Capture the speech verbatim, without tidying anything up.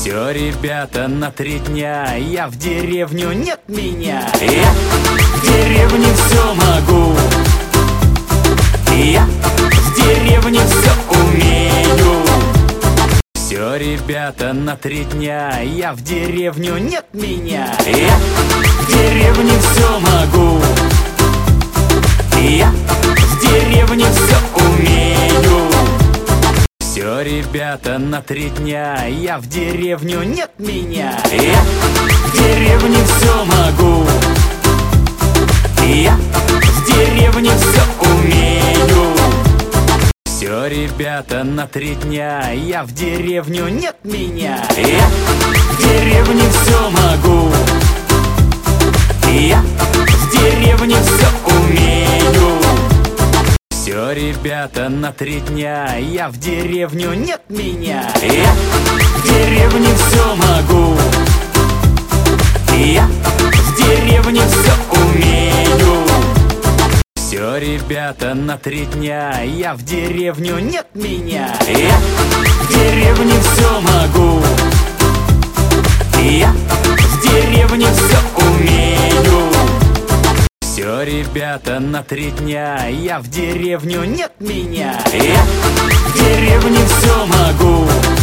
Все, ребята, на три дня я в деревню, нет меня. Я в деревне все могу, я в деревне все умею. Все, ребята, на три дня я в деревню, нет меня. Я в деревне все могу, я в деревне все умею. Все, ребята, на три дня я в деревню, нет меня. Я в деревне все могу, я в деревне все умею. Все, ребята, на три дня я в деревню, нет меня. Я в деревне все могу, я в деревне все умею. Все, ребята, на три дня я в деревню, нет меня. Я в деревне все могу, я в деревне все умею. Все, ребята, на три дня я в деревню, нет меня. Я в деревне все могу, я в деревне все умею. Все, ребята, на три дня я в деревню, нет меня. Я в деревне все могу,